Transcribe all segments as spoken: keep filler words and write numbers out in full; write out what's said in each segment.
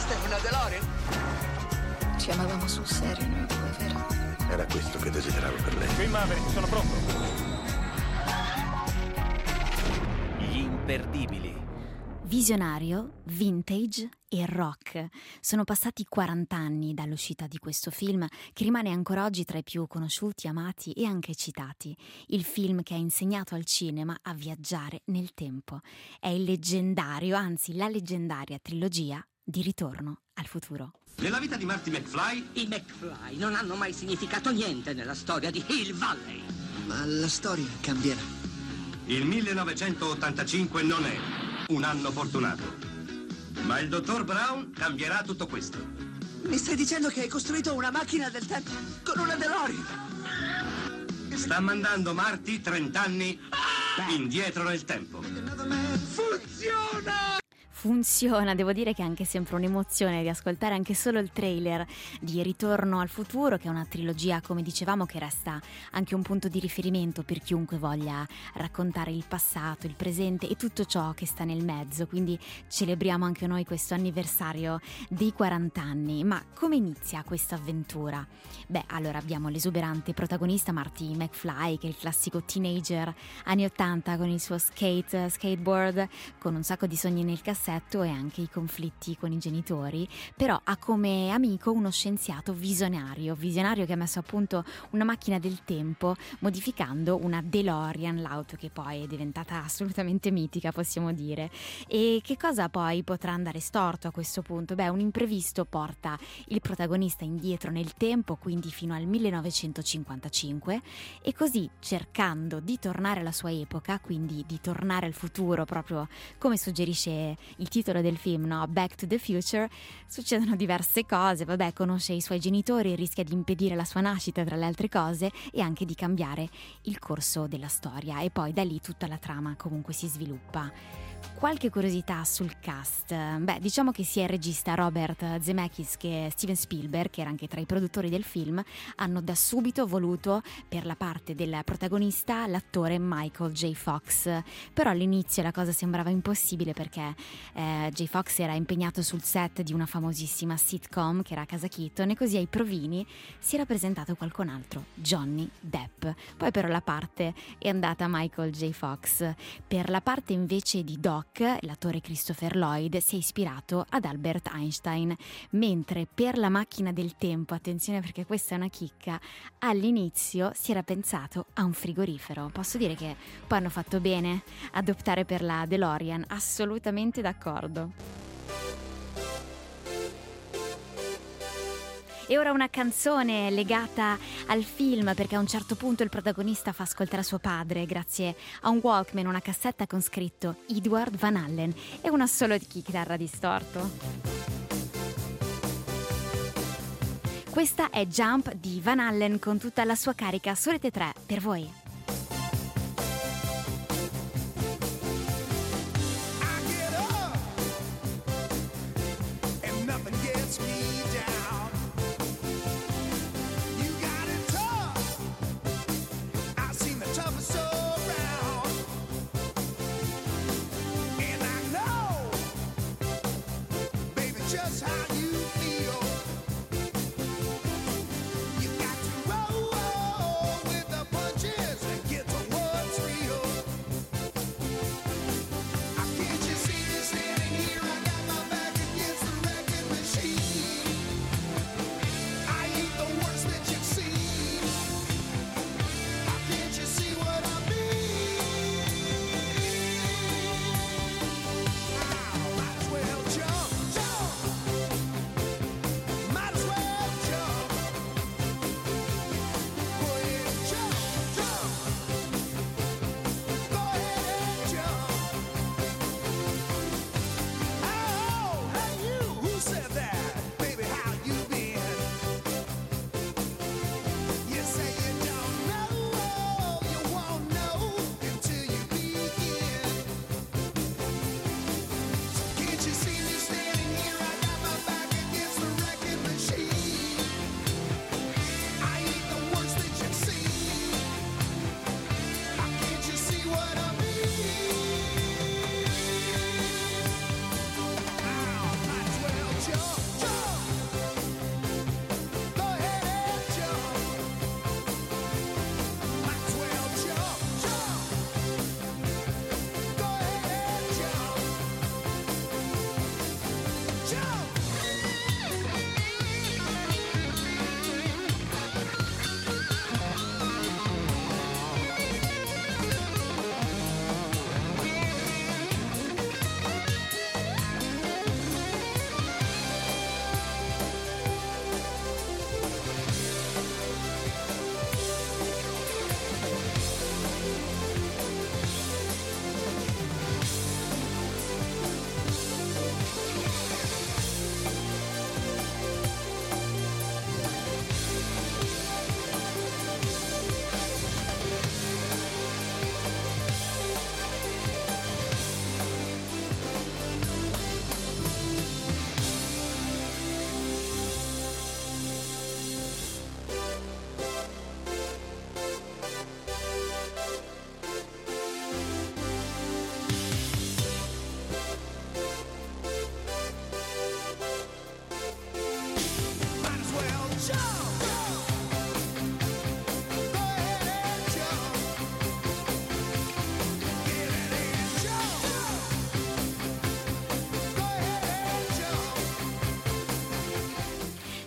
Questa è una DeLorean? Ci amavamo sul serio noi due, vero? Era questo che desideravo per lei. Qui Maverick, sono pronto. Gli imperdibili. Visionario, vintage e rock. Sono passati quaranta anni dall'uscita di questo film, che rimane ancora oggi tra i più conosciuti, amati e anche citati. Il film che ha insegnato al cinema a viaggiare nel tempo. È il leggendario, anzi la leggendaria trilogia di Ritorno al futuro. Nella vita di Marty McFly, i McFly non hanno mai significato niente nella storia di Hill Valley. Ma la storia cambierà. Il millenovecentottantacinque non è un anno fortunato, ma il dottor Brown cambierà tutto questo. Mi stai dicendo che hai costruito una macchina del tempo con una DeLorean? Sta mandando Marty trent'anni indietro nel tempo. Funziona! Funziona, devo dire che è anche sempre un'emozione di ascoltare anche solo il trailer di Ritorno al futuro, che è una trilogia, come dicevamo, che resta anche un punto di riferimento per chiunque voglia raccontare il passato, il presente e tutto ciò che sta nel mezzo, quindi celebriamo anche noi questo anniversario dei quaranta anni. Ma come inizia questa avventura? Beh, allora abbiamo l'esuberante protagonista Marty McFly, che è il classico teenager anni ottanta con il suo skate, skateboard, con un sacco di sogni nel cassetto e anche i conflitti con i genitori, però ha come amico uno scienziato visionario, visionario che ha messo a punto una macchina del tempo modificando una DeLorean, l'auto che poi è diventata assolutamente mitica, possiamo dire. E che cosa poi potrà andare storto a questo punto? Beh, un imprevisto porta il protagonista indietro nel tempo, quindi fino al millenovecentocinquantacinque, e così, cercando di tornare alla sua epoca, quindi di tornare al futuro, proprio come suggerisce il titolo del film, no? Back to the Future, succedono diverse cose. Vabbè, conosce i suoi genitori, rischia di impedire la sua nascita tra le altre cose e anche di cambiare il corso della storia, e poi da lì tutta la trama comunque si sviluppa. Qualche curiosità sul cast. Beh, diciamo che sia il regista Robert Zemeckis che Steven Spielberg, che era anche tra i produttori del film, hanno da subito voluto per la parte del protagonista l'attore Michael J. Fox. Però all'inizio la cosa sembrava impossibile perché eh, J. Fox era impegnato sul set di una famosissima sitcom che era Casa Keaton, e così ai provini si era presentato qualcun altro, Johnny Depp. Poi però la parte è andata a Michael J. Fox. Per la parte invece di Doc, l'attore Christopher Lloyd si è ispirato ad Albert Einstein, mentre per la macchina del tempo, attenzione perché questa è una chicca, all'inizio si era pensato a un frigorifero. Posso dire che poi hanno fatto bene ad optare per la DeLorean, assolutamente d'accordo. E ora una canzone legata al film, perché a un certo punto il protagonista fa ascoltare a suo padre, grazie a un Walkman, una cassetta con scritto Edward Van Allen e una solo chitarra distorto. Questa è Jump di Van Allen con tutta la sua carica su Rete tre per voi. Just how you feel. You got to roll, roll with the punches.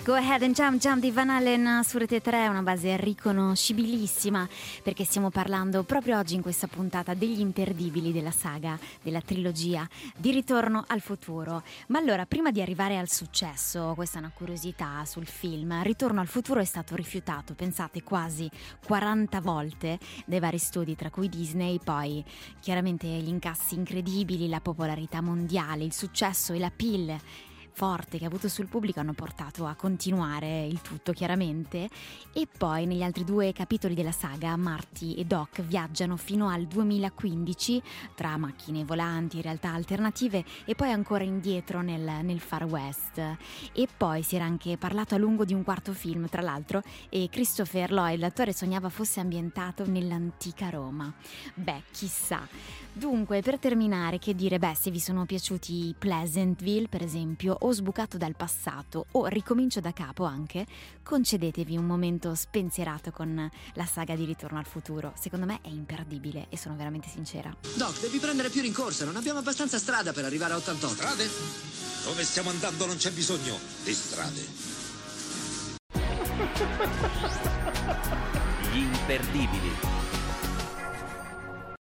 Go Ahead and Jump Jump di Van Halen su Rete tre, una base riconoscibilissima, perché stiamo parlando proprio oggi in questa puntata degli imperdibili della saga, della trilogia di Ritorno al futuro. Ma allora, prima di arrivare al successo, questa è una curiosità sul film, Ritorno al futuro è stato rifiutato, pensate, quasi quaranta volte dai vari studi, tra cui Disney. Poi chiaramente gli incassi incredibili, la popolarità mondiale, il successo e l'appeal forte che ha avuto sul pubblico hanno portato a continuare il tutto, chiaramente. E poi negli altri due capitoli della saga Marty e Doc viaggiano fino al duemilaquindici tra macchine volanti e realtà alternative, e poi ancora indietro nel, nel Far West. E poi si era anche parlato a lungo di un quarto film, tra l'altro, e Christopher Lloyd, l'attore, sognava fosse ambientato nell'antica Roma. Beh, chissà. Dunque, per terminare, che dire, beh, se vi sono piaciuti Pleasantville, per esempio, o Sbucato dal passato, o Ricomincio da capo anche, concedetevi un momento spensierato con la saga di Ritorno al futuro. Secondo me è imperdibile e sono veramente sincera. Doc, devi prendere più rincorsa, non abbiamo abbastanza strada per arrivare a ottantotto. Strade? Dove stiamo andando non c'è bisogno di strade. Gli imperdibili.